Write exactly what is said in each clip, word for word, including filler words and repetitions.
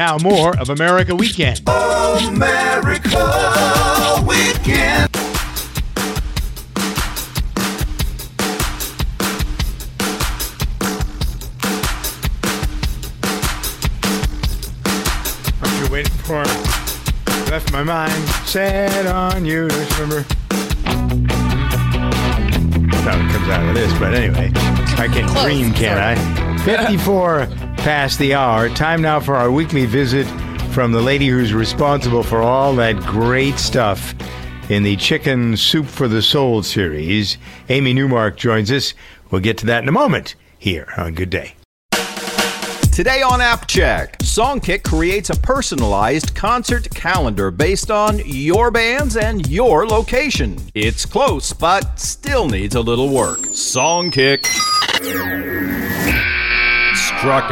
Now more of America Weekend. America Weekend. What you waiting for? Left my mind set on you. Remember? That's how it comes out of this, but anyway, I can Close. dream, can't I? fifty-four past the hour. Time now for our weekly visit from the lady who's responsible for all that great stuff in the Chicken Soup for the Soul series. Amy Newmark joins us. We'll get to that in a moment here on Good Day. Today on App Check, Songkick creates a personalized concert calendar based on your bands and your location. It's close, but still needs a little work. Songkick struck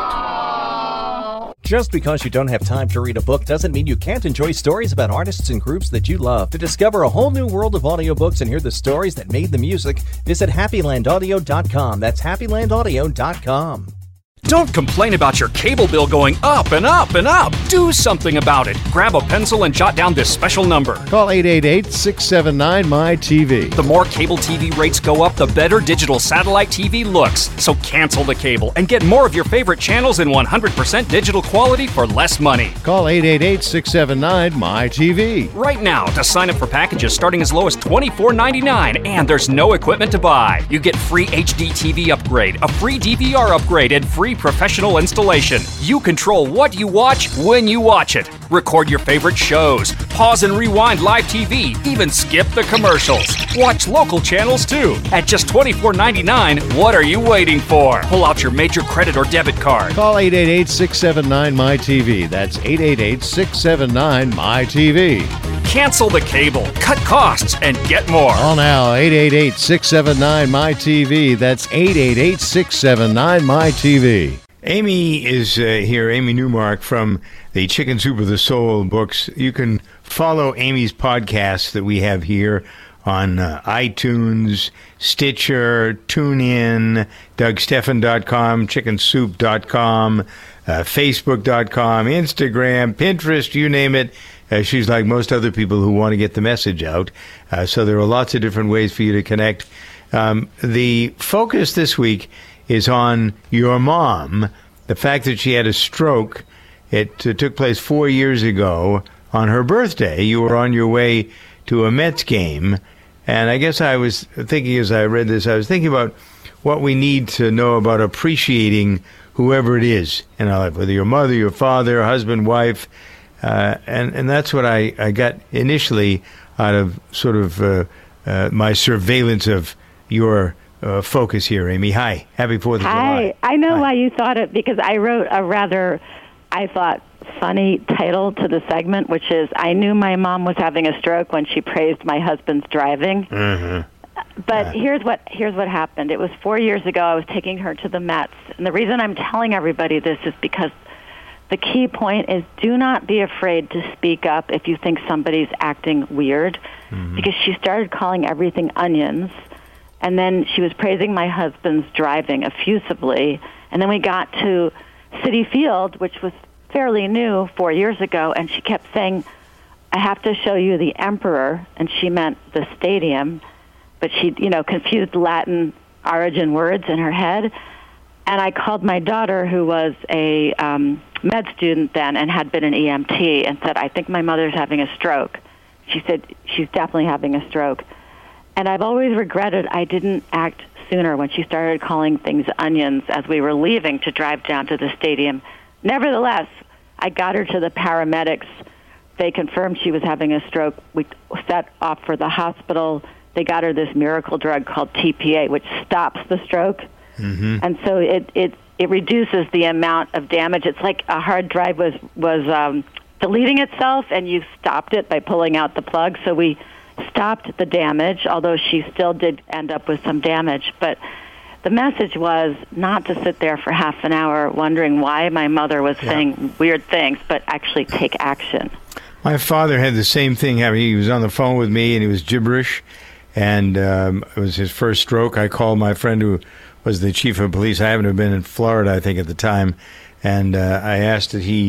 out. Just because you don't have time to read a book doesn't mean you can't enjoy stories about artists and groups that you love. To discover a whole new world of audiobooks and hear the stories that made the music, visit happy land audio dot com. That's happy land audio dot com. Don't complain about your cable bill going up and up and up. Do something about it. Grab a pencil and jot down this special number. Call eight eight eight, six seven nine, M Y T V. The more cable T V rates go up, the better digital satellite T V looks. So cancel the cable and get more of your favorite channels in one hundred percent digital quality for less money. Call eight eight eight, six seven nine, M Y T V. Right now, to sign up for packages starting as low as twenty-four ninety-nine, and there's no equipment to buy. You get free H D T V upgrade, a free D V R upgrade, and free professional installation. You control what you watch when you watch it. Record your favorite shows. Pause and rewind live T V. Even skip the commercials. Watch local channels too. At just twenty-four ninety-nine, what are you waiting for? Pull out your major credit or debit card. Call eight eight eight, six seven nine, M Y T V. That's eight eight eight, six seven nine, M Y T V. Cancel the cable, cut costs, and get more. Call now, eight eight eight, six seven nine, M Y T V. That's eight eight eight, six seven nine, M Y T V. Amy is uh, here, Amy Newmark from the Chicken Soup of the Soul books. You can follow Amy's podcasts that we have here on uh, iTunes, Stitcher, TuneIn, Doug Stephan dot com, chicken soup dot com, uh, Facebook dot com, Instagram, Pinterest, you name it. Uh, she's like most other people who want to get the message out. Uh, so there are lots of different ways for you to connect. Um, the focus this week is on your mom, the fact that she had a stroke. It uh, took place four years ago on her birthday. You were on your way to a Mets game, and I guess I was thinking as I read this, I was thinking about what we need to know about appreciating whoever it is in our life, whether your mother, your father, husband, wife, uh, and, and that's what I, I got initially out of sort of uh, uh, my surveillance of your Uh, focus here, Amy. Hi. Happy fourth of July. Hi. I know Hi. why you thought it, because I wrote a rather, I thought, funny title to the segment, which is, I knew my mom was having a stroke when she praised my husband's driving. Mm-hmm. But Uh. here's what here's what happened. It was four years ago. I was taking her to the Mets. And the reason I'm telling everybody this is because the key point is, do not be afraid to speak up if you think somebody's acting weird, mm-hmm. because she started calling everything onions. And then she was praising my husband's driving effusively. And then we got to Citi Field, which was fairly new four years ago, and she kept saying, I have to show you the emperor, and she meant the stadium. But she, you know, confused Latin origin words in her head. And I called my daughter, who was a um, med student then and had been an E M T, and said, I think my mother's having a stroke. She said, she's definitely having a stroke. And I've always regretted I didn't act sooner when she started calling things onions as we were leaving to drive down to the stadium. Nevertheless, I got her to the paramedics. They confirmed she was having a stroke. We set off for the hospital. They got her this miracle drug called T P A, which stops the stroke. Mm-hmm. And so it, it, it reduces the amount of damage. It's like a hard drive was, was um, deleting itself, and you stopped it by pulling out the plug. So we stopped the damage, although she still did end up with some damage. But the message was not to sit there for half an hour wondering why my mother was yeah. saying weird things, but actually take action. My father had the same thing happen. He was on the phone with me, and he was gibberish, and um, it was his first stroke. I called my friend who was the chief of police. I happened to have been in Florida, I think, at the time, and uh, I asked that he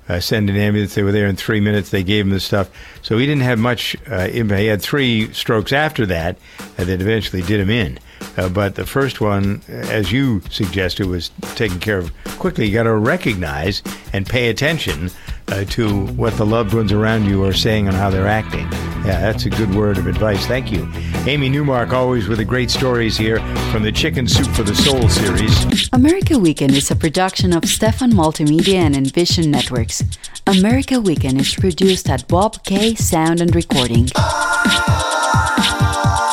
uh, send an ambulance. They were there in three minutes. They gave him the stuff. So he didn't have much uh, impact. He had three strokes after that uh, that eventually did him in. Uh, but the first one, as you suggested, was taken care of quickly. You got to recognize and pay attention uh, to what the loved ones around you are saying and how they're acting. Yeah, that's a good word of advice. Thank you. Amy Newmark, always with the great stories here from the Chicken Soup for the Soul series. America Weekend is a production of Stefan Multimedia and Envision Networks. America Weekend is produced at Bob K Sound and Recording. Oh,